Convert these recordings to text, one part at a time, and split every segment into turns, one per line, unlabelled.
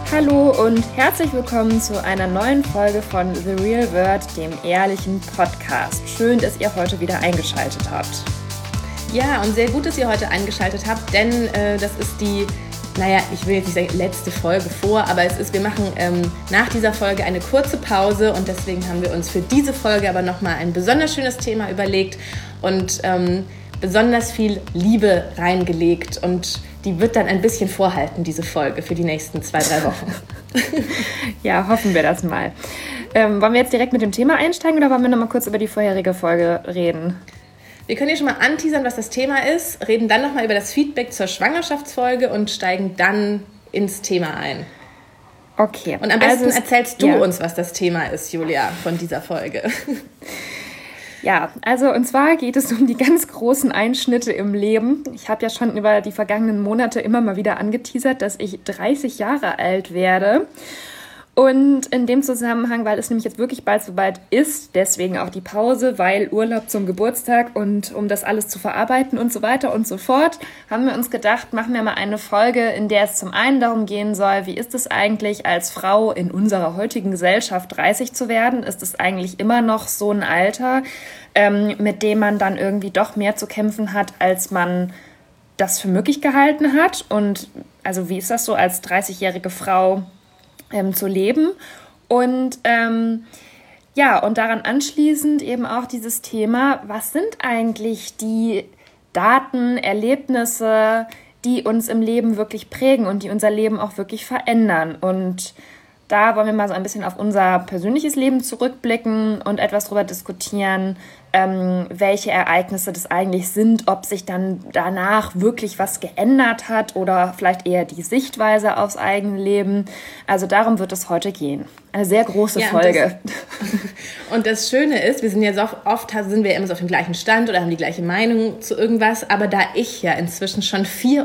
Hallo und herzlich willkommen zu einer neuen Folge von The Real Word, dem ehrlichen Podcast. Schön, dass ihr heute wieder eingeschaltet habt.
Ja, und sehr gut, dass ihr heute eingeschaltet habt, denn das ist die, ich will jetzt nicht sagen letzte Folge aber wir machen nach dieser Folge eine kurze Pause und deswegen haben wir uns für diese Folge aber nochmal ein besonders schönes Thema überlegt und besonders viel Liebe reingelegt und die wird dann ein bisschen vorhalten, diese Folge, für die nächsten 2-3 Wochen.
Ja, hoffen wir das mal. Wollen wir jetzt direkt mit dem Thema einsteigen oder wollen wir noch mal kurz über die vorherige Folge reden?
Wir können hier schon mal anteasern, was das Thema ist, reden dann nochmal über das Feedback zur Schwangerschaftsfolge und steigen dann ins Thema ein.
Okay.
Und am besten erzählst du uns, was das Thema ist, Julia, von dieser Folge.
Ja, also und zwar geht es um die ganz großen Einschnitte im Leben. Ich habe ja schon über die vergangenen Monate immer mal wieder angeteasert, dass ich 30 Jahre alt werde. Und in dem Zusammenhang, weil es nämlich jetzt wirklich bald soweit ist, deswegen auch die Pause, weil Urlaub zum Geburtstag und um das alles zu verarbeiten und so weiter und so fort, haben wir uns gedacht, machen wir mal eine Folge, in der es zum einen darum gehen soll, wie ist es eigentlich als Frau in unserer heutigen Gesellschaft 30 zu werden? Ist es eigentlich immer noch so ein Alter, mit dem man dann irgendwie doch mehr zu kämpfen hat, als man das für möglich gehalten hat? Und also wie ist das so als 30-jährige Frau zu leben und und daran anschließend eben auch dieses Thema, was sind eigentlich die Daten, Erlebnisse, die uns im Leben wirklich prägen und die unser Leben auch wirklich verändern. Und da wollen wir mal so ein bisschen auf unser persönliches Leben zurückblicken und etwas darüber diskutieren, welche Ereignisse das eigentlich sind, ob sich dann danach wirklich was geändert hat oder vielleicht eher die Sichtweise aufs eigene Leben. Also darum wird es heute gehen. Eine sehr große Folge.
Und das Schöne ist, wir sind ja so oft sind wir immer so auf dem gleichen Stand oder haben die gleiche Meinung zu irgendwas, aber da ich ja inzwischen schon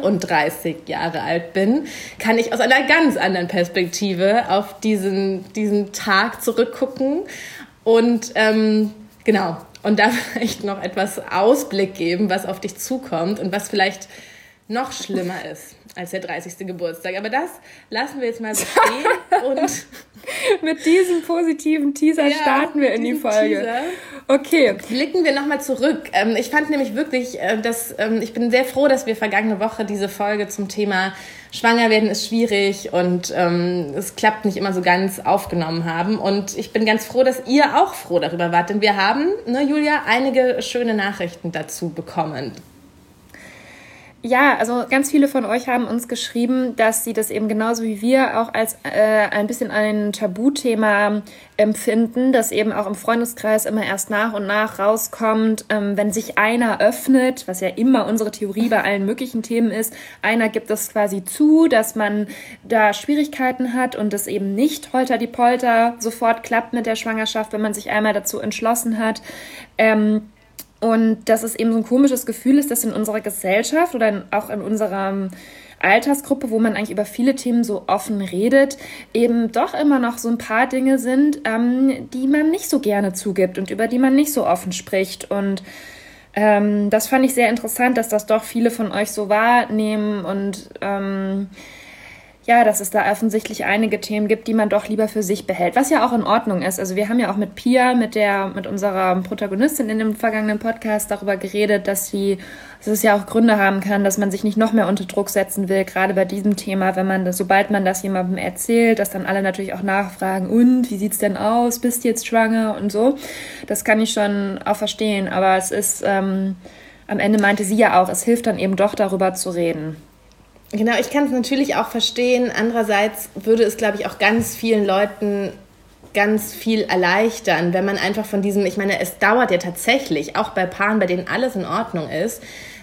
34 Jahre alt bin, kann ich aus einer ganz anderen Perspektive auf diesen Tag zurückgucken und genau. Und da vielleicht noch etwas Ausblick geben, was auf dich zukommt und was vielleicht noch schlimmer ist als der 30. Geburtstag. Aber das lassen wir jetzt mal so stehen. Und
mit diesem positiven Teaser starten wir in die Folge.
Teaser.
Okay.
Blicken wir nochmal zurück. Ich fand nämlich wirklich, ich bin sehr froh, dass wir vergangene Woche diese Folge zum Thema Schwanger werden ist schwierig und es klappt nicht immer so ganz aufgenommen haben. Und ich bin ganz froh, dass ihr auch froh darüber wart. Denn wir haben, Julia, einige schöne Nachrichten dazu bekommen.
Ja, also ganz viele von euch haben uns geschrieben, dass sie das eben genauso wie wir auch als ein bisschen ein Tabuthema empfinden, das eben auch im Freundeskreis immer erst nach und nach rauskommt, wenn sich einer öffnet, was ja immer unsere Theorie bei allen möglichen Themen ist, einer gibt es quasi zu, dass man da Schwierigkeiten hat und es eben nicht holter-die-Polter sofort klappt mit der Schwangerschaft, wenn man sich einmal dazu entschlossen hat. Und dass es eben so ein komisches Gefühl ist, dass in unserer Gesellschaft oder auch in unserer Altersgruppe, wo man eigentlich über viele Themen so offen redet, eben doch immer noch so ein paar Dinge sind, die man nicht so gerne zugibt und über die man nicht so offen spricht. Und das fand ich sehr interessant, dass das doch viele von euch so wahrnehmen und dass es da offensichtlich einige Themen gibt, die man doch lieber für sich behält, was ja auch in Ordnung ist. Also wir haben ja auch mit Pia, mit unserer Protagonistin in dem vergangenen Podcast darüber geredet, dass es ja auch Gründe haben kann, dass man sich nicht noch mehr unter Druck setzen will, gerade bei diesem Thema, sobald man das jemandem erzählt, dass dann alle natürlich auch nachfragen, und wie sieht's denn aus, bist du jetzt schwanger und so. Das kann ich schon auch verstehen, aber es ist, am Ende meinte sie ja auch, es hilft dann eben doch darüber zu reden.
Genau, ich kann es natürlich auch verstehen. Andererseits würde es, glaube ich, auch ganz vielen Leuten ganz viel erleichtern, wenn man einfach von diesem, ich meine, es dauert ja tatsächlich, auch bei Paaren, bei denen alles in Ordnung ist,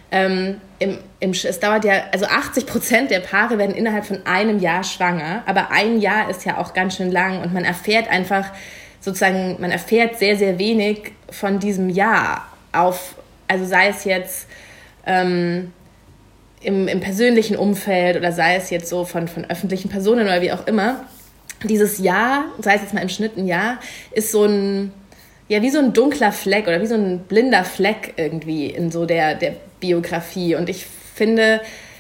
es dauert ja, also 80% der Paare werden innerhalb von einem Jahr schwanger, aber ein Jahr ist ja auch ganz schön lang und man erfährt einfach sozusagen, man erfährt sehr, sehr wenig von diesem Jahr also sei es jetzt im persönlichen Umfeld oder sei es jetzt so von öffentlichen Personen oder wie auch immer, dieses Jahr, sei es jetzt mal im Schnitt ein Jahr, ist so ein, wie so ein dunkler Fleck oder wie so ein blinder Fleck irgendwie in so der Biografie. Und ich finde,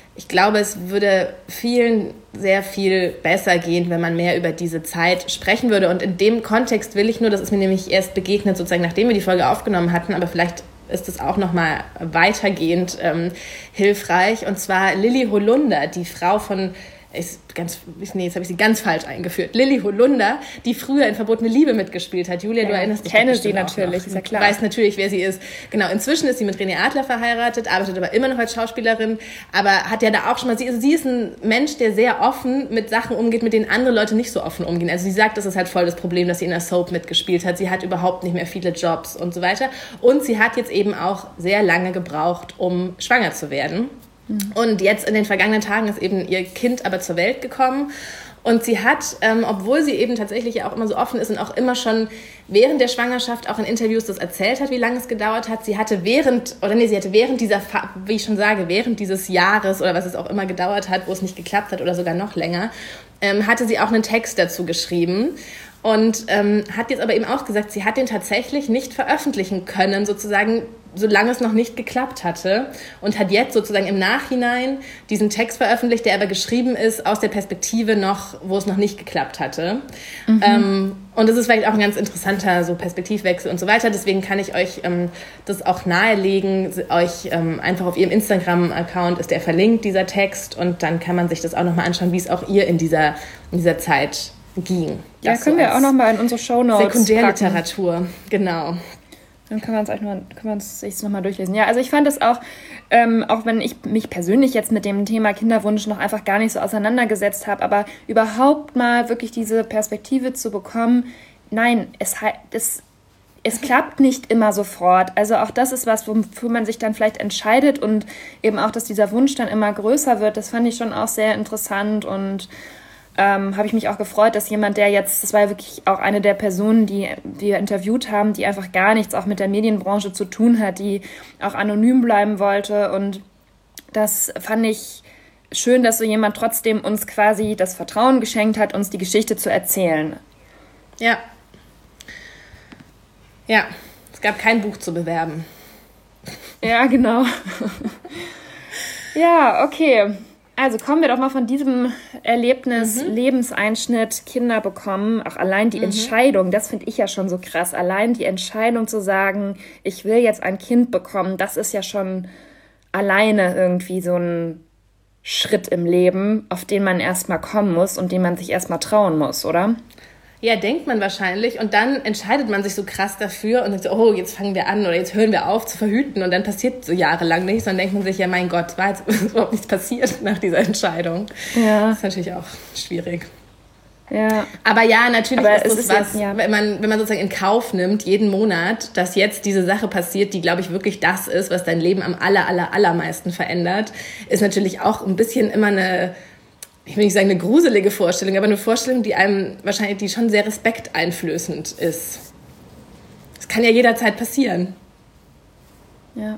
ich glaube, es würde vielen sehr viel besser gehen, wenn man mehr über diese Zeit sprechen würde. Und in dem Kontext will ich nur, das ist mir nämlich erst begegnet, sozusagen nachdem wir die Folge aufgenommen hatten, aber vielleicht ist es auch nochmal weitergehend hilfreich. Und zwar Lilly Holunder, die Frau von... jetzt habe ich sie ganz falsch eingeführt. Lilly Holunder, die früher in Verbotene Liebe mitgespielt hat. Julia, du erinnerst dich?
Kenne sie natürlich, ist ja klar.
Du weißt natürlich, wer sie ist. Genau, inzwischen ist sie mit René Adler verheiratet, arbeitet aber immer noch als Schauspielerin, aber hat ja da auch schon mal, sie ist ein Mensch, der sehr offen mit Sachen umgeht, mit denen andere Leute nicht so offen umgehen. Also sie sagt, das ist halt voll das Problem, dass sie in der Soap mitgespielt hat. Sie hat überhaupt nicht mehr viele Jobs und so weiter. Und sie hat jetzt eben auch sehr lange gebraucht, um schwanger zu werden. Und jetzt in den vergangenen Tagen ist eben ihr Kind aber zur Welt gekommen. Und sie hat, obwohl sie eben tatsächlich auch immer so offen ist und auch immer schon während der Schwangerschaft auch in Interviews das erzählt hat, wie lange es gedauert hat, sie hatte während dieser, wie ich schon sage, während dieses Jahres oder was es auch immer gedauert hat, wo es nicht geklappt hat oder sogar noch länger, hatte sie auch einen Text dazu geschrieben. Und hat jetzt aber eben auch gesagt, sie hat den tatsächlich nicht veröffentlichen können, sozusagen, solange es noch nicht geklappt hatte. Und hat jetzt sozusagen im Nachhinein diesen Text veröffentlicht, der aber geschrieben ist aus der Perspektive noch, wo es noch nicht geklappt hatte. Und das ist vielleicht auch ein ganz interessanter so Perspektivwechsel und so weiter. Deswegen kann ich euch das auch nahelegen. Euch einfach auf ihrem Instagram-Account ist der verlinkt, dieser Text. Und dann kann man sich das auch nochmal anschauen, wie es auch ihr in dieser Zeit ging.
Ja, können wir auch nochmal in unsere Shownotes
Sekundärliteratur, genau.
Dann können wir uns das nochmal durchlesen. Ja, also ich fand es auch, auch wenn ich mich persönlich jetzt mit dem Thema Kinderwunsch noch einfach gar nicht so auseinandergesetzt habe, aber überhaupt mal wirklich diese Perspektive zu bekommen, nein, es klappt nicht immer sofort. Also auch das ist was, wofür man sich dann vielleicht entscheidet und eben auch, dass dieser Wunsch dann immer größer wird, das fand ich schon auch sehr interessant und habe ich mich auch gefreut, dass jemand, der jetzt, das war ja wirklich auch eine der Personen, die wir interviewt haben, die einfach gar nichts auch mit der Medienbranche zu tun hat, die auch anonym bleiben wollte und das fand ich schön, dass so jemand trotzdem uns quasi das Vertrauen geschenkt hat, uns die Geschichte zu erzählen.
Ja. Ja, es gab kein Buch zu bewerben.
Ja, genau. Ja, okay. Also kommen wir doch mal von diesem Erlebnis, Lebenseinschnitt, Kinder bekommen, auch allein die Entscheidung, das finde ich ja schon so krass, allein die Entscheidung zu sagen, ich will jetzt ein Kind bekommen, das ist ja schon alleine irgendwie so ein Schritt im Leben, auf den man erstmal kommen muss und den man sich erstmal trauen muss, oder?
Ja, denkt man wahrscheinlich. Und dann entscheidet man sich so krass dafür und sagt so, oh, jetzt fangen wir an oder jetzt hören wir auf zu verhüten. Und dann passiert so jahrelang nichts. Und dann denkt man sich, ja, mein Gott, war jetzt überhaupt nichts passiert nach dieser Entscheidung. Ja. Das ist natürlich auch schwierig.
Ja.
Aber ja, natürlich
aber
ist das was, ja. wenn man sozusagen in Kauf nimmt, jeden Monat, dass jetzt diese Sache passiert, die, glaube ich, wirklich das ist, was dein Leben am allermeisten verändert, ist natürlich auch ein bisschen immer eine... ich will nicht sagen eine gruselige Vorstellung, aber eine Vorstellung, die schon sehr respekteinflößend ist. Das kann ja jederzeit passieren.
Ja.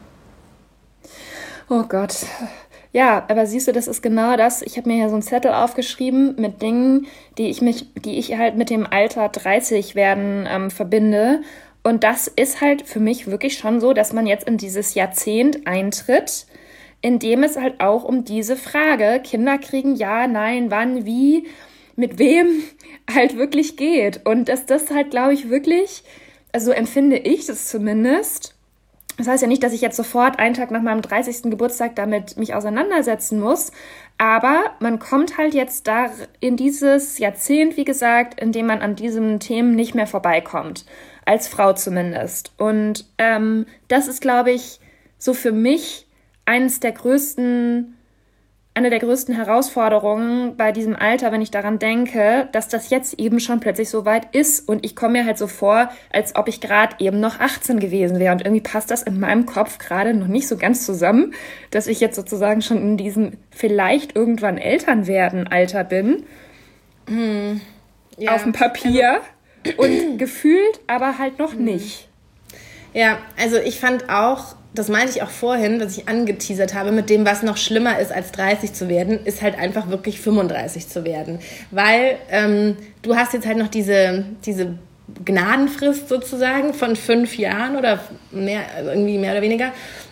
Oh Gott. Ja, aber siehst du, das ist genau das. Ich habe mir hier so einen Zettel aufgeschrieben mit Dingen, die ich halt mit dem Alter 30 werden verbinde. Und das ist halt für mich wirklich schon so, dass man jetzt in dieses Jahrzehnt eintritt, in dem es halt auch um diese Frage, Kinder kriegen, ja, nein, wann, wie, mit wem halt wirklich geht. Und dass das halt, glaube ich, wirklich, also so empfinde ich das zumindest. Das heißt ja nicht, dass ich jetzt sofort einen Tag nach meinem 30. Geburtstag damit mich auseinandersetzen muss, aber man kommt halt jetzt da in dieses Jahrzehnt, wie gesagt, in dem man an diesen Themen nicht mehr vorbeikommt. Als Frau zumindest. Und das ist, glaube ich, so für mich eine der größten Herausforderungen bei diesem Alter, wenn ich daran denke, dass das jetzt eben schon plötzlich so weit ist und ich komme mir halt so vor, als ob ich gerade eben noch 18 gewesen wäre und irgendwie passt das in meinem Kopf gerade noch nicht so ganz zusammen, dass ich jetzt sozusagen schon in diesem vielleicht irgendwann Eltern werden Alter bin, auf dem Papier und gefühlt aber halt noch nicht.
Ja, also ich fand auch, das meinte ich auch vorhin, was ich angeteasert habe, mit dem, was noch schlimmer ist, als 30 zu werden, ist halt einfach wirklich 35 zu werden. Weil du hast jetzt halt noch diese Gnadenfrist sozusagen von 5 Jahren oder mehr, also irgendwie mehr oder weniger.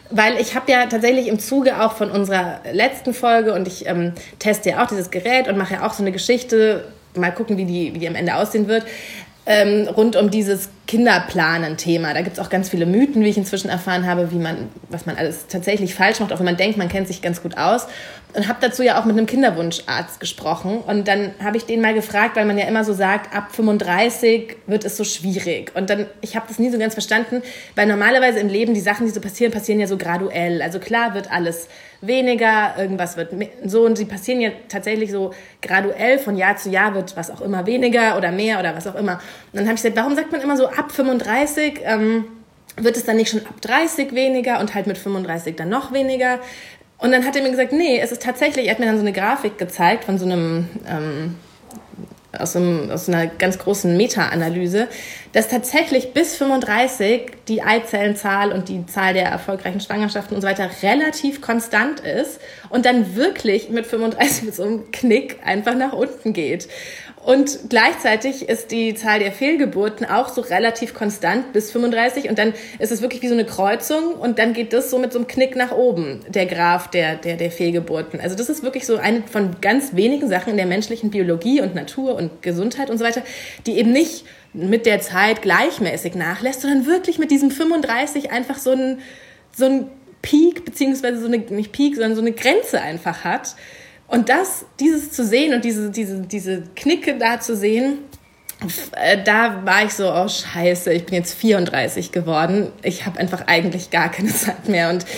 Weil ich habe ja tatsächlich im Zuge auch von unserer letzten Folge und ich teste ja auch dieses Gerät und mache ja auch so eine Geschichte, mal gucken, wie die am Ende aussehen wird, rund um dieses Kinderplanen-Thema. Da gibt es auch ganz viele Mythen, wie ich inzwischen erfahren habe, was man alles tatsächlich falsch macht, auch wenn man denkt, man kennt sich ganz gut aus. Und habe dazu ja auch mit einem Kinderwunscharzt gesprochen. Und dann habe ich den mal gefragt, weil man ja immer so sagt, ab 35 wird es so schwierig. Und dann, ich habe das nie so ganz verstanden, weil normalerweise im Leben die Sachen, die so passieren ja so graduell. Also klar wird alles weniger, irgendwas wird so, und sie passieren ja tatsächlich so graduell, von Jahr zu Jahr wird was auch immer weniger oder mehr oder was auch immer. Und dann habe ich gesagt, warum sagt man immer so ab 35, wird es dann nicht schon ab 30 weniger und halt mit 35 dann noch weniger? Und dann hat er mir gesagt, nee, es ist tatsächlich, er hat mir dann so eine Grafik gezeigt von so einem, aus einer ganz großen Meta-Analyse, dass tatsächlich bis 35 die Eizellenzahl und die Zahl der erfolgreichen Schwangerschaften und so weiter relativ konstant ist und dann wirklich mit 35 mit so einem Knick einfach nach unten geht. Und gleichzeitig ist die Zahl der Fehlgeburten auch so relativ konstant bis 35 und dann ist es wirklich wie so eine Kreuzung und dann geht das so mit so einem Knick nach oben, der Graph der Fehlgeburten. Also das ist wirklich so eine von ganz wenigen Sachen in der menschlichen Biologie und Natur und Gesundheit und so weiter, die eben nicht mit der Zeit gleichmäßig nachlässt, sondern wirklich mit diesem 35 einfach so ein Peak, beziehungsweise nicht Peak, sondern so eine Grenze einfach hat. Und dieses zu sehen und diese Knicke da zu sehen, da war ich so, oh Scheiße, ich bin jetzt 34 geworden. Ich habe einfach eigentlich gar keine Zeit mehr. Und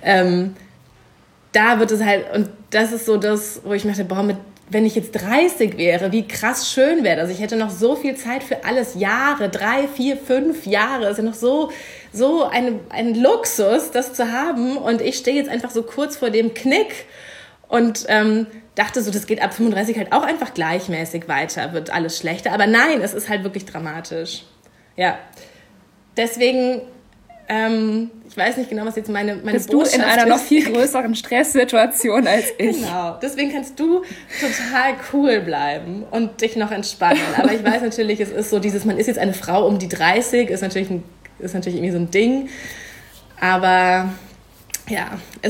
da wird es halt, und das ist so das, wo ich mir dachte, boah, wenn ich jetzt 30 wäre, wie krass schön wäre das. Ich hätte noch so viel Zeit für alles, Jahre, 3, 4, 5 Jahre. Das ist ja noch so ein Luxus, das zu haben. Und ich stehe jetzt einfach so kurz vor dem Knick. Und dachte so, das geht ab 35 halt auch einfach gleichmäßig weiter, wird alles schlechter. Aber nein, es ist halt wirklich dramatisch. Ja, deswegen, ich weiß nicht genau, was jetzt meine
Bist
Botschaft
du in einer noch viel größeren Stresssituation als ich.
Genau, deswegen kannst du total cool bleiben und dich noch entspannen. Aber ich weiß natürlich, es ist so man ist jetzt eine Frau um die 30, ist natürlich irgendwie so ein Ding. Aber ja,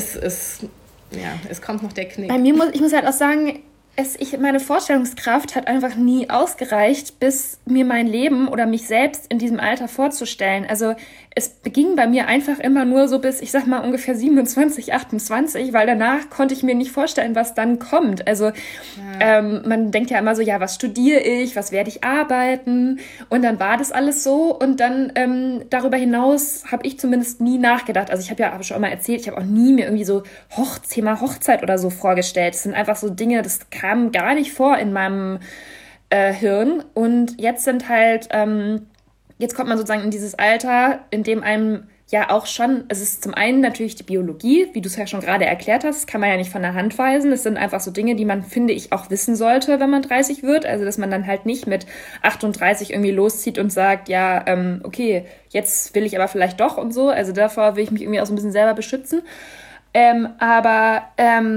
es kommt noch der Knick.
Ich muss halt auch sagen, meine Vorstellungskraft hat einfach nie ausgereicht, bis mir mein Leben oder mich selbst in diesem Alter vorzustellen. Also es beging bei mir einfach immer nur so bis, ich sag mal, ungefähr 27, 28, weil danach konnte ich mir nicht vorstellen, was dann kommt. Also man denkt ja immer so, ja, was studiere ich, was werde ich arbeiten? Und dann war das alles so und dann darüber hinaus habe ich zumindest nie nachgedacht. Also ich habe ja schon mal erzählt, ich habe auch nie mir irgendwie so Thema Hochzeit oder so vorgestellt. Das sind einfach so Dinge, das kam gar nicht vor in meinem Hirn. Und jetzt sind halt, jetzt kommt man sozusagen in dieses Alter, in dem einem ja auch schon, es ist zum einen natürlich die Biologie, wie du es ja schon gerade erklärt hast, das kann man ja nicht von der Hand weisen. Das sind einfach so Dinge, die man, finde ich, auch wissen sollte, wenn man 30 wird. Also, dass man dann halt nicht mit 38 irgendwie loszieht und sagt, ja, okay, jetzt will ich aber vielleicht doch und so. Also davor will ich mich irgendwie auch so ein bisschen selber beschützen. Aber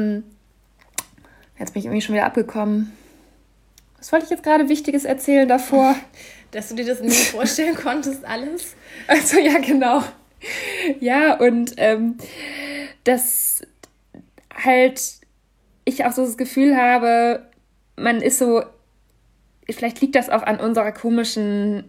jetzt bin ich irgendwie schon wieder abgekommen. Was wollte ich jetzt gerade Wichtiges erzählen davor?
Dass du dir das nie vorstellen konntest, alles?
Also, ja, genau. Ja, und dass halt ich auch so das Gefühl habe, man ist so, vielleicht liegt das auch an unserer komischen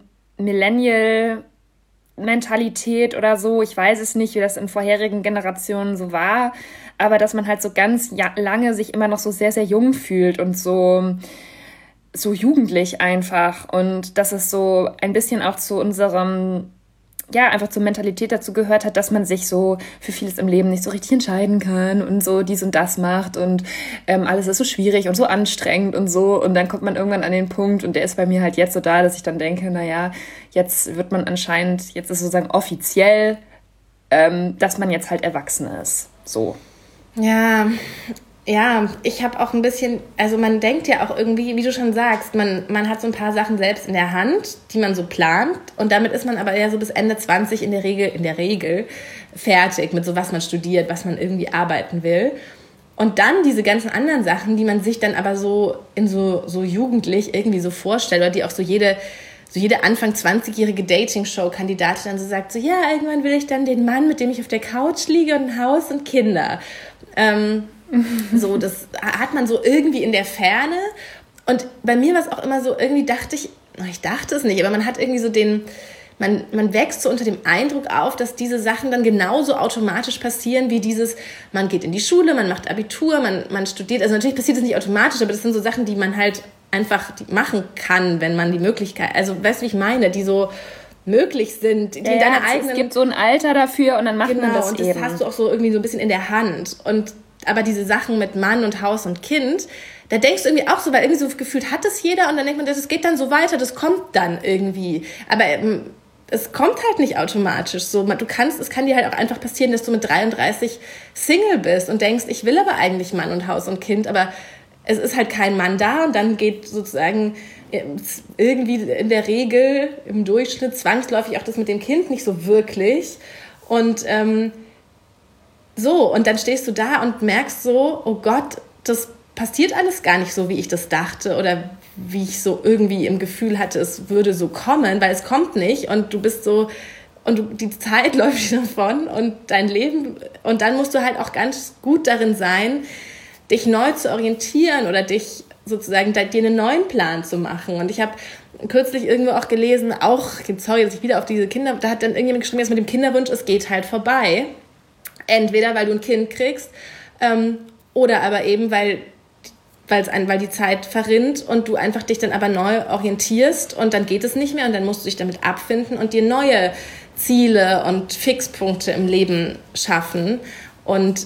Millennial-Mentalität oder so. Ich weiß es nicht, wie das in vorherigen Generationen so war, aber dass man halt so ganz lange sich immer noch so sehr, sehr jung fühlt und so jugendlich einfach. Und dass es so ein bisschen auch zu unserem, ja, einfach zur Mentalität dazu gehört hat, dass man sich so für vieles im Leben nicht so richtig entscheiden kann und so dies und das macht und alles ist so schwierig und so anstrengend und so. Und dann kommt man irgendwann an den Punkt, und der ist bei mir halt jetzt so da, dass ich dann denke, naja, jetzt wird man anscheinend, jetzt ist sozusagen offiziell, dass man jetzt halt erwachsen ist. So.
Ja, ich habe auch ein bisschen, also man denkt ja auch irgendwie, wie du schon sagst, man hat so ein paar Sachen selbst in der Hand, die man so plant, und damit ist man aber ja so bis Ende 20 in der Regel fertig mit so, was man studiert, was man irgendwie arbeiten will. Und dann diese ganzen anderen Sachen, die man sich dann aber so in so jugendlich irgendwie so vorstellt, oder die auch so jede so jede Anfang 20-jährige Dating-Show-Kandidatin dann so sagt, so ja, irgendwann will ich dann den Mann, mit dem ich auf der Couch liege und ein Haus und Kinder. So, das hat man so irgendwie in der Ferne. Und bei mir war es auch immer so, irgendwie dachte ich es nicht, aber man hat irgendwie so man wächst so unter dem Eindruck auf, dass diese Sachen dann genauso automatisch passieren wie dieses, man geht in die Schule, man macht Abitur, man studiert. Also natürlich passiert das nicht automatisch, aber das sind so Sachen, die man halt einfach machen kann, wenn man die Möglichkeit, also weißt du, wie ich meine, die so möglich sind, die in deiner eigenen...
Es gibt so ein Alter dafür und dann macht man das
und
eben.
das hast du auch so irgendwie so ein bisschen in der Hand. Aber diese Sachen mit Mann und Haus und Kind, da denkst du irgendwie auch so, weil irgendwie so gefühlt hat es jeder und dann denkt man, das geht dann so weiter, das kommt dann irgendwie. Aber es kommt halt nicht automatisch so. Es kann dir halt auch einfach passieren, dass du mit 33 Single bist und denkst, ich will aber eigentlich Mann und Haus und Kind, aber es ist halt kein Mann da und dann geht sozusagen irgendwie in der Regel im Durchschnitt zwangsläufig auch das mit dem Kind nicht so wirklich. Und und dann stehst du da und merkst so, oh Gott, das passiert alles gar nicht so, wie ich das dachte oder wie ich so irgendwie im Gefühl hatte, es würde so kommen, weil es kommt nicht und du bist so, die Zeit läuft dir davon und dein Leben, und dann musst du halt auch ganz gut darin sein, dich neu zu orientieren oder dich sozusagen dir einen neuen Plan zu machen. Und ich habe kürzlich irgendwo auch gelesen, sorry, dass ich wieder auf diese Kinder, da hat dann irgendjemand geschrieben, jetzt mit dem Kinderwunsch, es geht halt vorbei. Entweder weil du ein Kind kriegst oder aber eben, weil die Zeit verrinnt und du einfach dich dann aber neu orientierst und dann geht es nicht mehr und dann musst du dich damit abfinden und dir neue Ziele und Fixpunkte im Leben schaffen. Und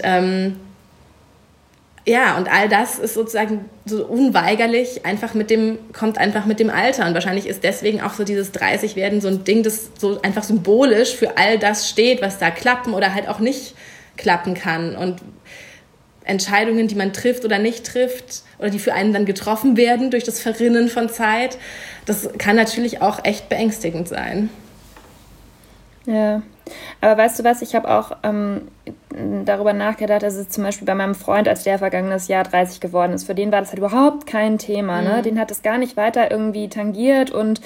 und all das ist sozusagen so unweigerlich kommt einfach mit dem Alter. Und wahrscheinlich ist deswegen auch so dieses 30-Werden so ein Ding, das so einfach symbolisch für all das steht, was da klappen oder halt auch nicht klappen kann. Und Entscheidungen, die man trifft oder nicht trifft oder die für einen dann getroffen werden durch das Verrinnen von Zeit, das kann natürlich auch echt beängstigend sein.
Ja, aber weißt du was, ich habe auch darüber nachgedacht, dass es zum Beispiel bei meinem Freund, als der vergangenes Jahr 30 geworden ist, für den war das halt überhaupt kein Thema, ne? Den hat es gar nicht weiter irgendwie tangiert und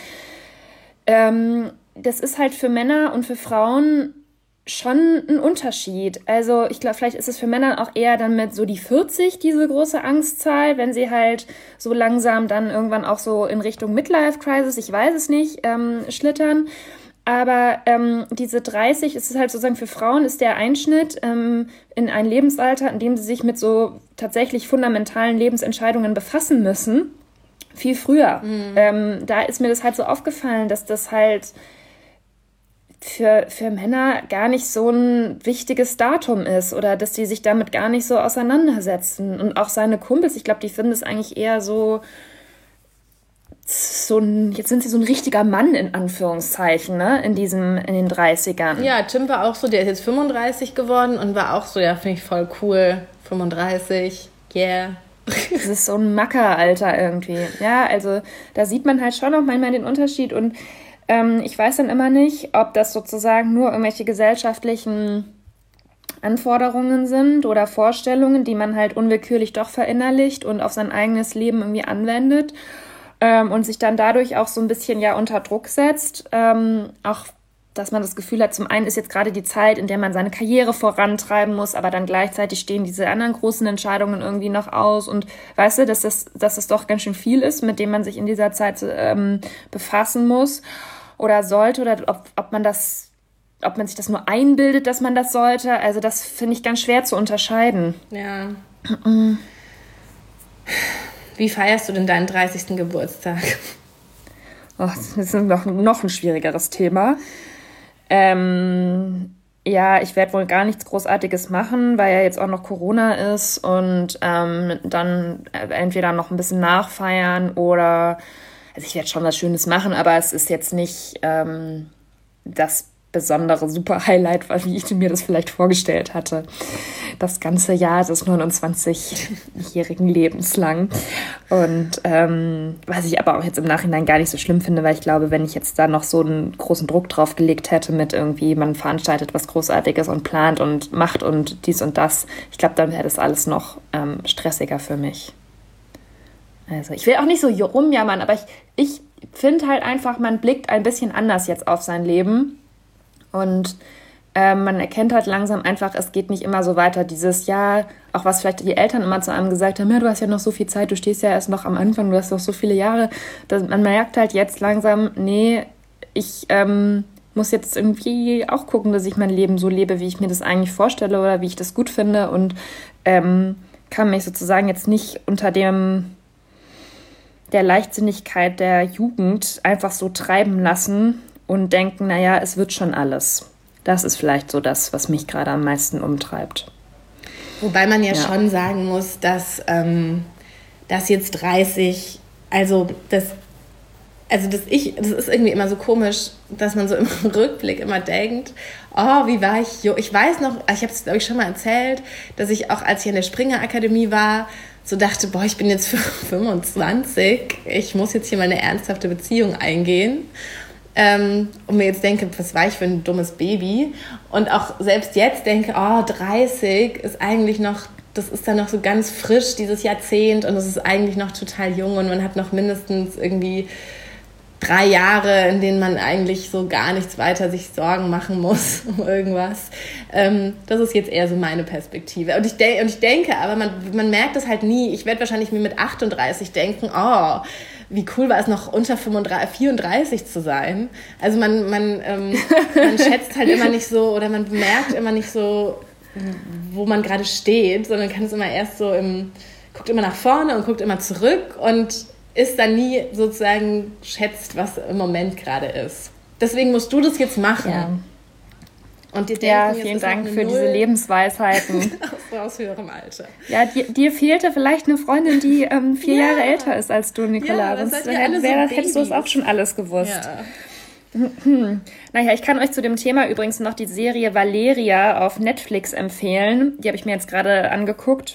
das ist halt für Männer und für Frauen schon ein Unterschied. Also ich glaube, vielleicht ist es für Männer auch eher dann mit so die 40 diese große Angstzahl, wenn sie halt so langsam dann irgendwann auch so in Richtung Midlife-Crisis, ich weiß es nicht, schlittern. Aber diese 30, ist es halt sozusagen für Frauen, ist der Einschnitt in ein Lebensalter, in dem sie sich mit so tatsächlich fundamentalen Lebensentscheidungen befassen müssen, viel früher. Da ist mir das halt so aufgefallen, dass das halt für Männer gar nicht so ein wichtiges Datum ist oder dass die sich damit gar nicht so auseinandersetzen. Und auch seine Kumpels, ich glaube, die finden es eigentlich eher jetzt sind sie so ein richtiger Mann in Anführungszeichen, ne, in den 30ern.
Ja, Tim war auch so, der ist jetzt 35 geworden und war auch so, ja, finde ich voll cool, 35, yeah.
Das ist so ein Mackeralter irgendwie. Ja, also da sieht man halt schon auch manchmal den Unterschied und ich weiß dann immer nicht, ob das sozusagen nur irgendwelche gesellschaftlichen Anforderungen sind oder Vorstellungen, die man halt unwillkürlich doch verinnerlicht und auf sein eigenes Leben irgendwie anwendet und sich dann dadurch auch so ein bisschen ja unter Druck setzt. Auch, dass man das Gefühl hat, zum einen ist jetzt gerade die Zeit, in der man seine Karriere vorantreiben muss, aber dann gleichzeitig stehen diese anderen großen Entscheidungen irgendwie noch aus und weißt du, dass das doch ganz schön viel ist, mit dem man sich in dieser Zeit befassen muss oder sollte oder ob man sich das nur einbildet, dass man das sollte. Also das finde ich ganz schwer zu unterscheiden.
Ja. Wie feierst du denn deinen 30. Geburtstag?
Oh, das ist noch ein schwierigeres Thema. Ja, ich werde wohl gar nichts Großartiges machen, weil ja jetzt auch noch Corona ist und dann entweder noch ein bisschen nachfeiern oder, also ich werde schon was Schönes machen, aber es ist jetzt nicht das besondere Super-Highlight, wie ich mir das vielleicht vorgestellt hatte. Das ganze Jahr des 29-jährigen Lebens lang. Und was ich aber auch jetzt im Nachhinein gar nicht so schlimm finde, weil ich glaube, wenn ich jetzt da noch so einen großen Druck drauf gelegt hätte mit irgendwie, man veranstaltet was Großartiges und plant und macht und dies und das, ich glaube, dann wäre das alles noch stressiger für mich. Also ich will auch nicht so rumjammern, aber ich finde halt einfach, man blickt ein bisschen anders jetzt auf sein Leben und man erkennt halt langsam einfach, es geht nicht immer so weiter. Dieses Jahr, auch was vielleicht die Eltern immer zu einem gesagt haben, ja, du hast ja noch so viel Zeit, du stehst ja erst noch am Anfang, du hast noch so viele Jahre. Man merkt halt jetzt langsam, nee, ich muss jetzt irgendwie auch gucken, dass ich mein Leben so lebe, wie ich mir das eigentlich vorstelle oder wie ich das gut finde und kann mich sozusagen jetzt nicht unter der Leichtsinnigkeit der Jugend einfach so treiben lassen und denken, naja, es wird schon alles. Das ist vielleicht so das, was mich gerade am meisten umtreibt.
Wobei man ja schon sagen muss, dass jetzt 30, das ist irgendwie immer so komisch, dass man so im Rückblick immer denkt, oh, wie war ich jung. Ich weiß noch, ich habe es, glaube ich, schon mal erzählt, dass ich auch, als ich in der Springer-Akademie war, so dachte, boah, ich bin jetzt 25, ich muss jetzt hier mal eine ernsthafte Beziehung eingehen. Und mir jetzt denke, was war ich für ein dummes Baby? Und auch selbst jetzt denke, oh, 30 ist eigentlich noch, das ist dann noch so ganz frisch, dieses Jahrzehnt, und es ist eigentlich noch total jung und man hat noch mindestens irgendwie 3 Jahre, in denen man eigentlich so gar nichts weiter sich Sorgen machen muss um irgendwas. Das ist jetzt eher so meine Perspektive. Und ich denke, aber man merkt das halt nie. Ich werde wahrscheinlich mir mit 38 denken, oh, wie cool war es noch unter 34 zu sein. Also man schätzt halt immer nicht so oder man bemerkt immer nicht so, wo man gerade steht, sondern kann es immer erst so guckt immer nach vorne und guckt immer zurück und ist dann nie sozusagen schätzt, was im Moment gerade ist. Deswegen musst du das jetzt machen.
Ja.
Und dir
denken, vielen Dank für diese Lebensweisheiten.
aus höherem Alter.
Ja, dir fehlte vielleicht eine Freundin, die 4 Jahre älter ist als du, Nicola.
Ja,
sonst hättest du es auch schon alles gewusst.
Ja.
Naja, ich kann euch zu dem Thema übrigens noch die Serie Valeria auf Netflix empfehlen. Die habe ich mir jetzt gerade angeguckt.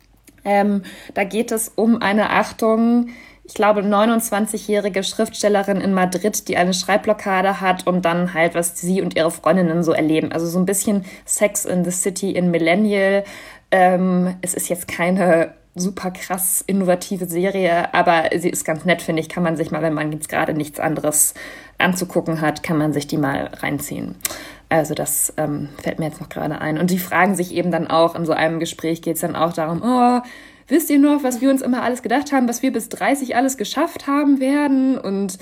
Da geht es um eine, Achtung, ich glaube, 29-jährige Schriftstellerin in Madrid, die eine Schreibblockade hat und dann halt, was sie und ihre Freundinnen so erleben. Also so ein bisschen Sex in the City in Millennial. Es ist jetzt keine super krass innovative Serie, aber sie ist ganz nett, finde ich. Kann man sich mal, wenn man jetzt gerade nichts anderes anzugucken hat, kann man sich die mal reinziehen. Also das fällt mir jetzt noch gerade ein. Und die fragen sich eben dann auch, in so einem Gespräch geht es dann auch darum, oh, wisst ihr noch, was wir uns immer alles gedacht haben, was wir bis 30 alles geschafft haben werden? Und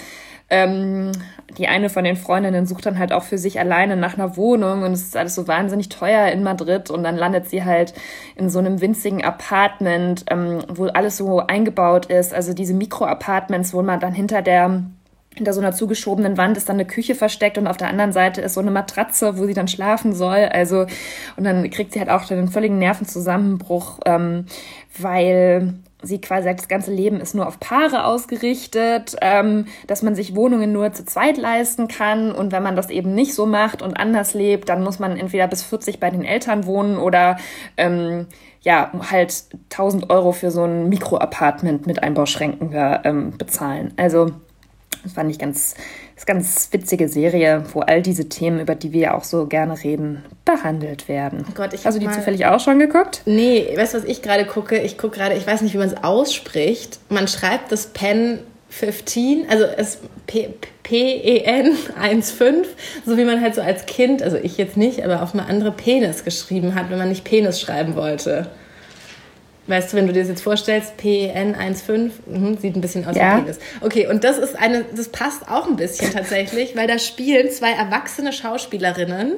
die eine von den Freundinnen sucht dann halt auch für sich alleine nach einer Wohnung und es ist alles so wahnsinnig teuer in Madrid und dann landet sie halt in so einem winzigen Apartment, wo alles so eingebaut ist, also diese Mikro-Apartments, wo man dann hinter so einer zugeschobenen Wand ist dann eine Küche versteckt und auf der anderen Seite ist so eine Matratze, wo sie dann schlafen soll. Also, und dann kriegt sie halt auch einen völligen Nervenzusammenbruch, weil sie quasi sagt, das ganze Leben ist nur auf Paare ausgerichtet, dass man sich Wohnungen nur zu zweit leisten kann und wenn man das eben nicht so macht und anders lebt, dann muss man entweder bis 40 bei den Eltern wohnen oder halt 1.000 Euro für so ein Mikroapartment mit Einbauschränken bezahlen. Also das fand ich ganz witzige Serie, wo all diese Themen, über die wir ja auch so gerne reden, behandelt werden.
Oh Gott,
hast du die zufällig auch schon geguckt?
Nee, weißt du, was ich gerade gucke? Ich gucke gerade, ich weiß nicht, wie man es ausspricht. Man schreibt das Pen 15, also es PEN 1,5, so wie man halt so als Kind, also ich jetzt nicht, aber auf eine andere Penis geschrieben hat, wenn man nicht Penis schreiben wollte. Weißt du, wenn du dir das jetzt vorstellst, PEN 1,5, sieht ein bisschen aus wie Penis. Okay, und das passt auch ein bisschen tatsächlich, weil da spielen 2 erwachsene Schauspielerinnen,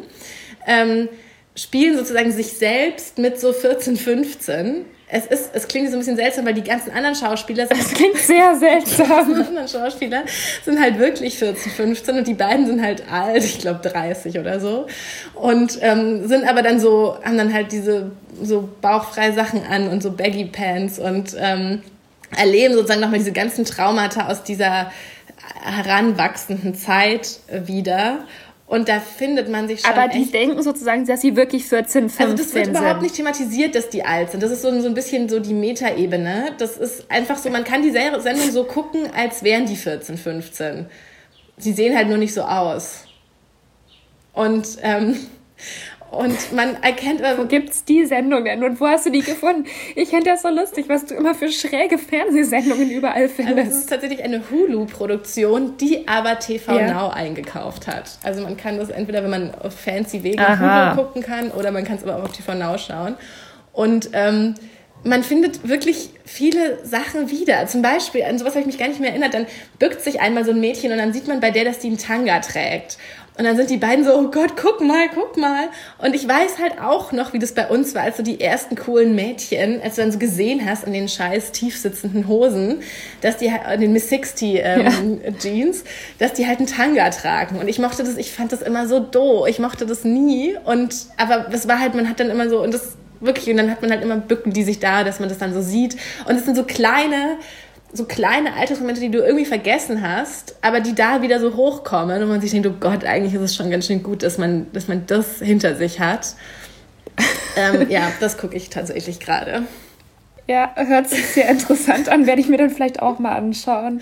spielen sozusagen sich selbst mit so 14, 15. Es klingt so ein bisschen seltsam, weil die ganzen anderen Schauspieler
Das klingt sehr seltsam.
Die anderen Schauspieler sind halt wirklich 14, 15 und die beiden sind halt alt, ich glaube 30 oder so. Und sind aber dann so, haben dann halt diese so bauchfreie Sachen an und so Baggy Pants und erleben sozusagen nochmal diese ganzen Traumata aus dieser heranwachsenden Zeit wieder. Und da findet man sich schon.
Aber die denken sozusagen, dass sie wirklich 14, 15
sind. Also das wird
sind.
überhaupt nicht thematisiert, dass die alt sind. Das ist so ein bisschen so die Metaebene. Das ist einfach so, man kann die Sendung so gucken, als wären die 14, 15. Sie sehen halt nur nicht so aus. Und Und man erkennt...
Wo gibt's die Sendung denn und wo hast du die gefunden? Ich finde das so lustig, was du immer für schräge Fernsehsendungen überall findest.
Also das ist tatsächlich eine Hulu-Produktion, die aber TV Now eingekauft hat. Also man kann das entweder, wenn man auf fancy Wegen Hulu gucken kann, oder man kann es aber auch auf TV Now schauen. Und man findet wirklich viele Sachen wieder. Zum Beispiel, an sowas habe ich mich gar nicht mehr erinnert, dann bückt sich einmal so ein Mädchen und dann sieht man bei der, dass die einen Tanga trägt. Und dann sind die beiden so, oh Gott, guck mal. Und ich weiß halt auch noch, wie das bei uns war, als so die ersten coolen Mädchen, als du dann so gesehen hast in den scheiß tief sitzenden Hosen, dass die halt, in den Miss 60 Jeans, dass die halt einen Tanga tragen. Und ich fand das immer so doof. Ich mochte das nie. Aber es war halt, man hat dann immer so, und dann hat man halt immer Bücken die sich da, dass man das dann so sieht. Und es sind so kleine Alltagsmomente, die du irgendwie vergessen hast, aber die da wieder so hochkommen und man sich denkt, oh Gott, eigentlich ist es schon ganz schön gut, dass man das hinter sich hat. Ja, das gucke ich tatsächlich gerade.
Ja, hört sich sehr interessant an, werde ich mir dann vielleicht auch mal anschauen.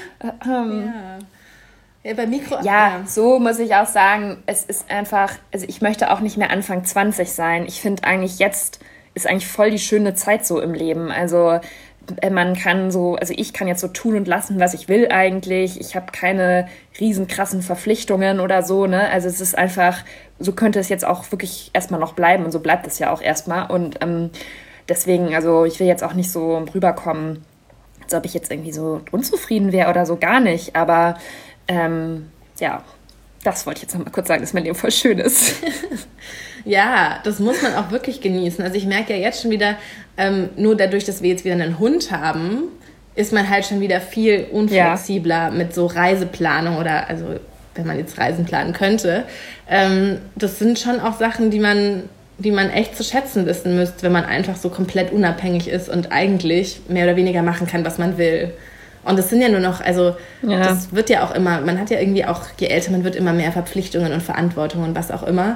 Ja, bei Mikro...
Ja, so muss ich auch sagen, es ist einfach, also ich möchte auch nicht mehr Anfang 20 sein. Ich finde eigentlich, jetzt ist eigentlich voll die schöne Zeit so im Leben. Also man kann ich kann jetzt so tun und lassen, was ich will eigentlich. Ich habe keine riesen krassen Verpflichtungen oder so, ne? Also es ist einfach, so könnte es jetzt auch wirklich erstmal noch bleiben und so bleibt es ja auch erstmal. Und deswegen, also ich will jetzt auch nicht so rüberkommen, als ob ich jetzt irgendwie so unzufrieden wäre oder so, gar nicht. Aber ja, das wollte ich jetzt noch mal kurz sagen, dass mein Leben voll schön ist.
Ja, das muss man auch wirklich genießen. Also ich merke ja jetzt schon wieder, nur dadurch, dass wir jetzt wieder einen Hund haben, ist man halt schon wieder viel unflexibler mit so Reiseplanung oder, also wenn man jetzt Reisen planen könnte. Das sind schon auch Sachen, die man echt zu schätzen wissen müsste, wenn man einfach so komplett unabhängig ist und eigentlich mehr oder weniger machen kann, was man will. Und das sind ja nur noch, das wird ja auch immer, man hat ja irgendwie auch, je älter man wird, immer mehr Verpflichtungen und Verantwortungen und was auch immer.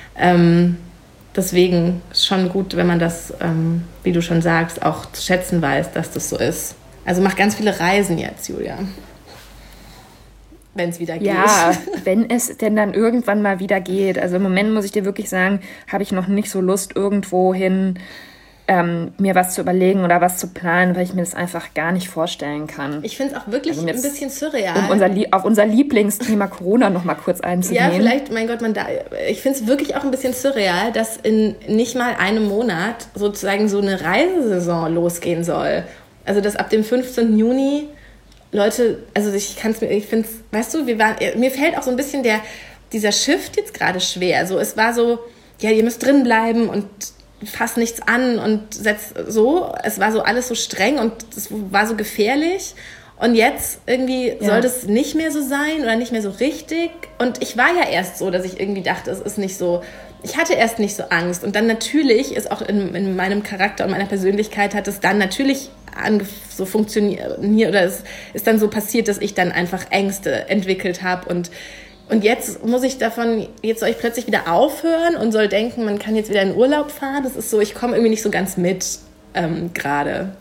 Deswegen ist schon gut, wenn man das, wie du schon sagst, auch zu schätzen weiß, dass das so ist. Also mach ganz viele Reisen jetzt, Julia. Wenn es wieder geht.
Ja, wenn es denn dann irgendwann mal wieder geht. Also im Moment muss ich dir wirklich sagen, habe ich noch nicht so Lust, irgendwo hin mir was zu überlegen oder was zu planen, weil ich mir das einfach gar nicht vorstellen kann.
Ich finde es auch wirklich ein bisschen surreal.
Um auf unser Lieblingsthema Corona noch mal kurz einzugehen.
Ja, vielleicht, mein Gott, ich finde es wirklich auch ein bisschen surreal, dass in nicht mal einem Monat sozusagen so eine Reisesaison losgehen soll. Also dass ab dem 15. Juni Leute, also ich finde es, weißt du, mir fällt auch so ein bisschen dieser Shift jetzt gerade schwer. Also es war so, ja, ihr müsst drin bleiben und fass nichts an und es war so alles so streng und es war so gefährlich und jetzt irgendwie soll das nicht mehr so sein oder nicht mehr so richtig und ich war ja erst so, dass ich irgendwie dachte, es ist nicht so, ich hatte erst nicht so Angst und dann natürlich ist auch in meinem Charakter und meiner Persönlichkeit hat es dann natürlich so funktioniert oder es ist dann so passiert, dass ich dann einfach Ängste entwickelt habe und jetzt soll ich plötzlich wieder aufhören und soll denken, man kann jetzt wieder in Urlaub fahren. Das ist so, ich komme irgendwie nicht so ganz mit gerade.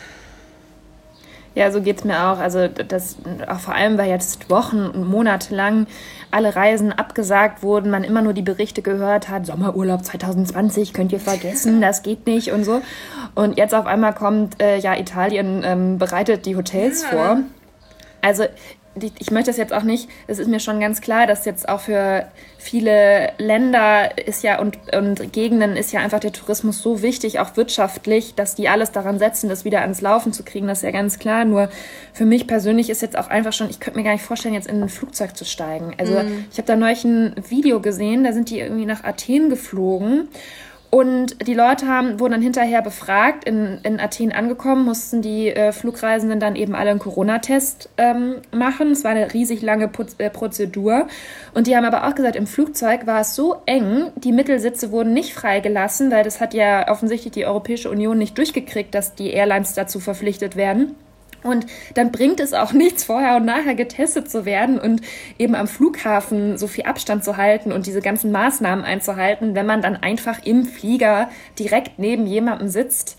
Ja, so geht's mir auch. Also das auch vor allem, weil jetzt Wochen und Monate lang alle Reisen abgesagt wurden, man immer nur die Berichte gehört hat, Sommerurlaub 2020 könnt ihr vergessen, das geht nicht und so. Und jetzt auf einmal kommt, Italien bereitet die Hotels vor. Also ich möchte das jetzt auch nicht, es ist mir schon ganz klar, dass jetzt auch für viele Länder ist ja und Gegenden ist ja einfach der Tourismus so wichtig, auch wirtschaftlich, dass die alles daran setzen, das wieder ans Laufen zu kriegen, das ist ja ganz klar. Nur für mich persönlich ist jetzt auch einfach schon, ich könnte mir gar nicht vorstellen, jetzt in ein Flugzeug zu steigen. Also ich habe da neulich ein Video gesehen, da sind die irgendwie nach Athen geflogen. Und die Leute wurden dann hinterher befragt, in Athen angekommen, mussten die Flugreisenden dann eben alle einen Corona-Test machen. Es war eine riesig lange Prozedur. Und die haben aber auch gesagt, im Flugzeug war es so eng, die Mittelsitze wurden nicht freigelassen, weil das hat ja offensichtlich die Europäische Union nicht durchgekriegt, dass die Airlines dazu verpflichtet werden. Und dann bringt es auch nichts, vorher und nachher getestet zu werden und eben am Flughafen so viel Abstand zu halten und diese ganzen Maßnahmen einzuhalten, wenn man dann einfach im Flieger direkt neben jemandem sitzt,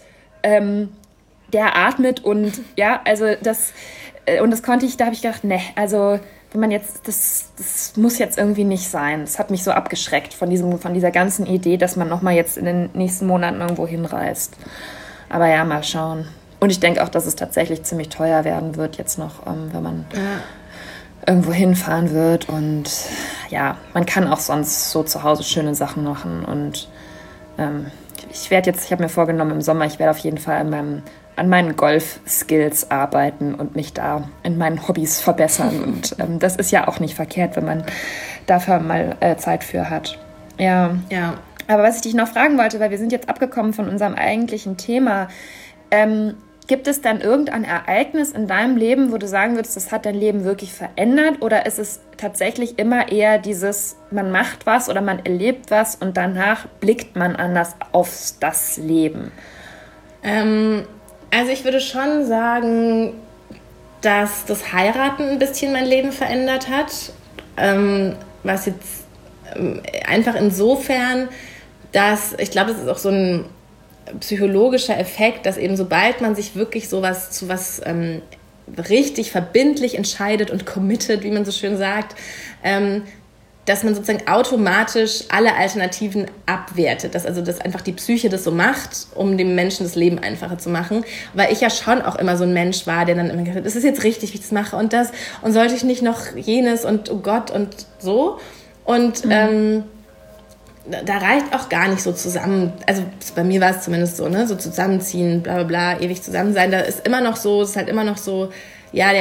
der atmet und ja, also das konnte ich, da habe ich gedacht, ne, also wenn man jetzt, das muss jetzt irgendwie nicht sein. Das hat mich so abgeschreckt von dieser ganzen Idee, dass man nochmal jetzt in den nächsten Monaten irgendwo hinreist. Aber ja, mal schauen. Und ich denke auch, dass es tatsächlich ziemlich teuer werden wird jetzt noch, wenn man irgendwo hinfahren wird. Und ja, man kann auch sonst so zu Hause schöne Sachen machen. Und ich habe mir vorgenommen im Sommer, ich werde auf jeden Fall an meinen Golf-Skills arbeiten und mich da in meinen Hobbys verbessern. Und das ist ja auch nicht verkehrt, wenn man dafür mal Zeit für hat. Ja. Aber was ich dich noch fragen wollte, weil wir sind jetzt abgekommen von unserem eigentlichen Thema, gibt es dann irgendein Ereignis in deinem Leben, wo du sagen würdest, das hat dein Leben wirklich verändert? Oder ist es tatsächlich immer eher dieses, man macht was oder man erlebt was und danach blickt man anders auf das Leben?
Also ich würde schon sagen, dass das Heiraten ein bisschen mein Leben verändert hat. Was jetzt einfach insofern, dass ich glaube, das ist auch so ein psychologischer Effekt, dass eben sobald man sich wirklich zu was richtig verbindlich entscheidet und committet, wie man so schön sagt, dass man sozusagen automatisch alle Alternativen abwertet. Dass einfach die Psyche das so macht, um dem Menschen das Leben einfacher zu machen. Weil ich ja schon auch immer so ein Mensch war, der dann immer gesagt hat, ist es jetzt richtig, wie ich das mache und das und sollte ich nicht noch jenes und oh Gott und so. Und da reicht auch gar nicht so zusammen, also bei mir war es zumindest so, ne, so zusammenziehen, bla bla bla, ewig zusammen sein, da ist immer noch so, es ist halt immer noch so, ja,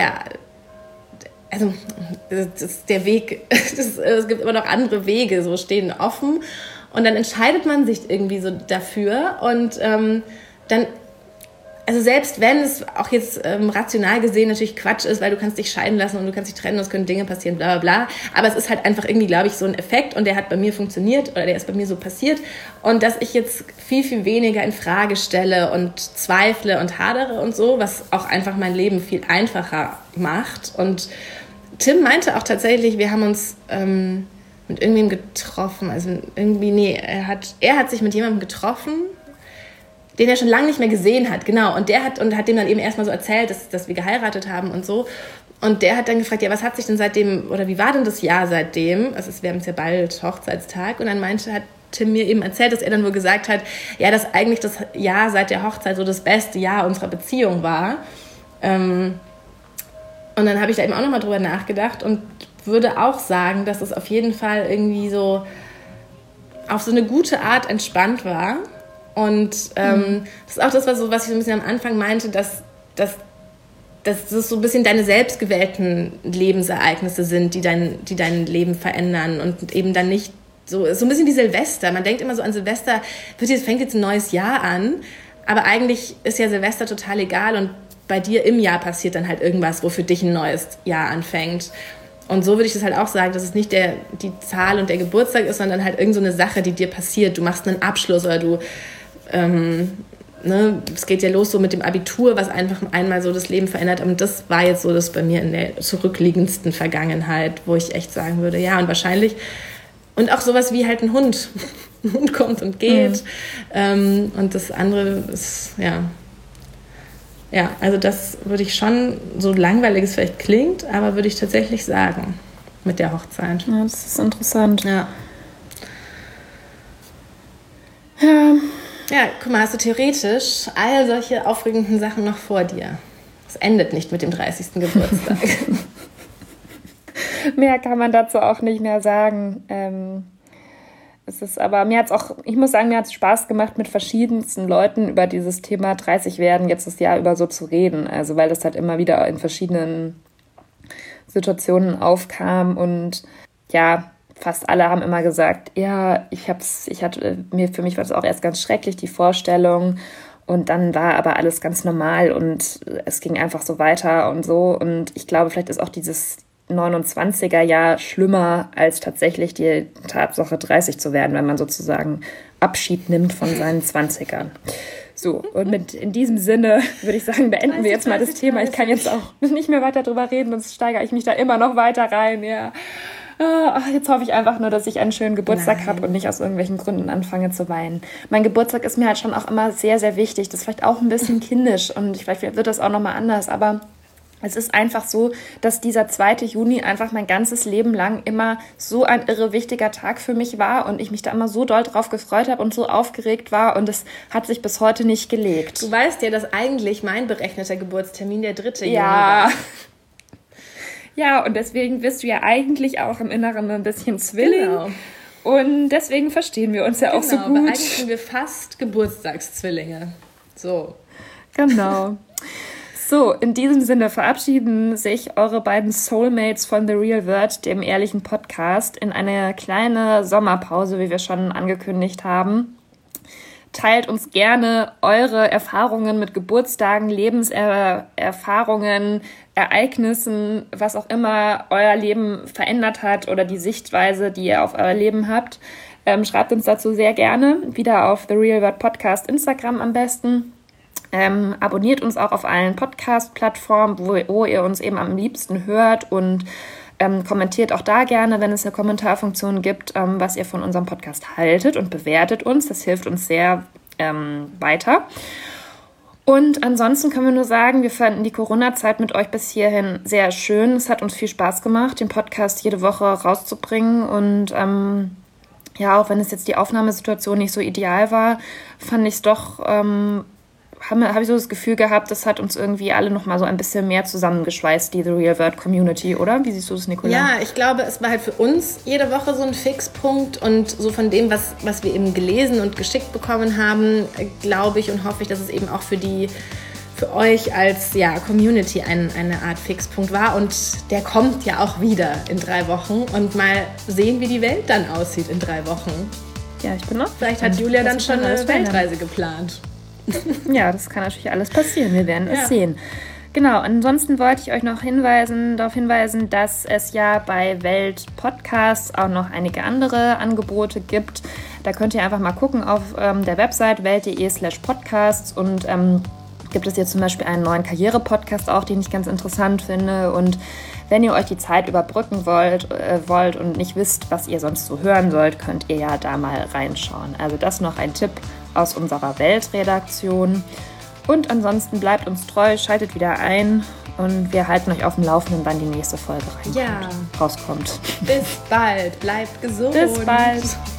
das ist der Weg, es gibt immer noch andere Wege, so stehen offen und dann entscheidet man sich irgendwie so dafür und dann, also selbst wenn es auch jetzt rational gesehen natürlich Quatsch ist, weil du kannst dich scheiden lassen und du kannst dich trennen und es können Dinge passieren, bla bla bla, aber es ist halt einfach irgendwie, glaube ich, so ein Effekt und der hat bei mir funktioniert oder der ist bei mir so passiert und dass ich jetzt viel, viel weniger in Frage stelle und zweifle und hadere und so, was auch einfach mein Leben viel einfacher macht und Tim meinte auch tatsächlich, wir haben uns mit irgendwem getroffen, also irgendwie, er hat sich mit jemandem getroffen, den er schon lange nicht mehr gesehen hat, genau. Und der hat dem dann eben erstmal so erzählt, dass wir geheiratet haben und so. Und der hat dann gefragt, ja, was hat sich denn seitdem, oder wie war denn das Jahr seitdem? Also wir haben jetzt ja bald Hochzeitstag. Und dann hat Tim mir eben erzählt, dass er dann wohl gesagt hat, ja, dass eigentlich das Jahr seit der Hochzeit so das beste Jahr unserer Beziehung war. Und dann habe ich da eben auch nochmal drüber nachgedacht und würde auch sagen, dass es auf jeden Fall irgendwie so auf so eine gute Art entspannt war. Und das ist auch das, was ich so ein bisschen am Anfang meinte, dass das so ein bisschen deine selbstgewählten Lebensereignisse sind, die dein Leben verändern und eben dann nicht so ein bisschen wie Silvester. Man denkt immer so an Silvester, fängt jetzt ein neues Jahr an, aber eigentlich ist ja Silvester total egal und bei dir im Jahr passiert dann halt irgendwas, wo für dich ein neues Jahr anfängt. Und so würde ich das halt auch sagen, dass es nicht die Zahl und der Geburtstag ist, sondern halt irgend so eine Sache, die dir passiert. Du machst einen Abschluss oder du es geht ja los so mit dem Abitur, was einfach einmal so das Leben verändert. Und das war jetzt so das bei mir in der zurückliegendsten Vergangenheit, wo ich echt sagen würde, ja, und wahrscheinlich, und auch sowas wie halt ein Hund. Ein Hund kommt und geht. Und das andere ist, ja, also das würde ich schon, so langweilig es vielleicht klingt, aber würde ich tatsächlich sagen, mit der Hochzeit.
Ja, das ist interessant.
Ja, guck mal, hast du theoretisch all solche aufregenden Sachen noch vor dir. Es endet nicht mit dem 30. Geburtstag.
Mehr kann man dazu auch nicht mehr sagen. Aber ich muss sagen, mir hat es Spaß gemacht, mit verschiedensten Leuten über dieses Thema 30 werden jetzt das Jahr über so zu reden. Also weil das halt immer wieder in verschiedenen Situationen aufkam und ja, fast alle haben immer gesagt, ja, für mich war das auch erst ganz schrecklich, die Vorstellung. Und dann war aber alles ganz normal und es ging einfach so weiter und so. Und ich glaube, vielleicht ist auch dieses 29er-Jahr schlimmer als tatsächlich die Tatsache, 30 zu werden, wenn man sozusagen Abschied nimmt von seinen 20ern. So, und in diesem Sinne würde ich sagen, beenden wir jetzt mal das Thema. Ich kann jetzt auch nicht mehr weiter drüber reden, sonst steigere ich mich da immer noch weiter rein, ja. Jetzt hoffe ich einfach nur, dass ich einen schönen Geburtstag habe und nicht aus irgendwelchen Gründen anfange zu weinen. Mein Geburtstag ist mir halt schon auch immer sehr, sehr wichtig. Das ist vielleicht auch ein bisschen kindisch und vielleicht wird das auch nochmal anders, aber Es ist einfach so, dass dieser 2. Juni einfach mein ganzes Leben lang immer so ein irre wichtiger Tag für mich war und ich mich da immer so doll drauf gefreut habe und so aufgeregt war und es hat sich bis heute nicht gelegt.
Du weißt ja, dass eigentlich mein berechneter Geburtstermin der 3. Juni war.
Ja, und deswegen bist du ja eigentlich auch im Inneren ein bisschen Zwilling.
Genau.
Und deswegen verstehen wir uns ja auch so gut.
Eigentlich sind wir fast Geburtstagszwillinge. So.
Genau. So, in diesem Sinne verabschieden sich eure beiden Soulmates von The Real Word, dem ehrlichen Podcast, in eine kleine Sommerpause, wie wir schon angekündigt haben. Teilt uns gerne eure Erfahrungen mit Geburtstagen, Lebenserfahrungen, Ereignissen, was auch immer euer Leben verändert hat oder die Sichtweise, die ihr auf euer Leben habt. Schreibt uns dazu sehr gerne, wieder auf The Real Word Podcast, Instagram am besten. Abonniert uns auch auf allen Podcast-Plattformen, wo ihr uns eben am liebsten hört und kommentiert auch da gerne, wenn es eine Kommentarfunktion gibt, was ihr von unserem Podcast haltet und bewertet uns. Das hilft uns sehr weiter. Und ansonsten können wir nur sagen, wir fanden die Corona-Zeit mit euch bis hierhin sehr schön. Es hat uns viel Spaß gemacht, den Podcast jede Woche rauszubringen und auch wenn es jetzt die Aufnahmesituation nicht so ideal war, fand ich es doch habe ich so das Gefühl gehabt, das hat uns irgendwie alle noch mal so ein bisschen mehr zusammengeschweißt, die The Real Word Community, oder? Wie siehst du das, Nicola?
Ja, ich glaube, es war halt für uns jede Woche so ein Fixpunkt und so von dem, was wir eben gelesen und geschickt bekommen haben, glaube ich und hoffe ich, dass es eben auch für euch als Community eine Art Fixpunkt war und der kommt ja auch wieder in 3 Wochen und mal sehen, wie die Welt dann aussieht in 3 Wochen.
Ja, ich bin noch.
Vielleicht hat Julia dann schon eine Weltreise geplant.
Ja, das kann natürlich alles passieren. Wir werden es sehen. Genau, ansonsten wollte ich euch noch darauf hinweisen, dass es ja bei Welt Podcasts auch noch einige andere Angebote gibt. Da könnt ihr einfach mal gucken auf der Website welt.de/podcasts und gibt es jetzt zum Beispiel einen neuen Karriere-Podcast auch, den ich ganz interessant finde. Und wenn ihr euch die Zeit überbrücken wollt und nicht wisst, was ihr sonst so hören sollt, könnt ihr ja da mal reinschauen. Also das noch ein Tipp aus unserer Weltredaktion. Und ansonsten bleibt uns treu, schaltet wieder ein und wir halten euch auf dem Laufenden, wann die nächste Folge rauskommt.
Bis bald, bleibt gesund.
Bis bald.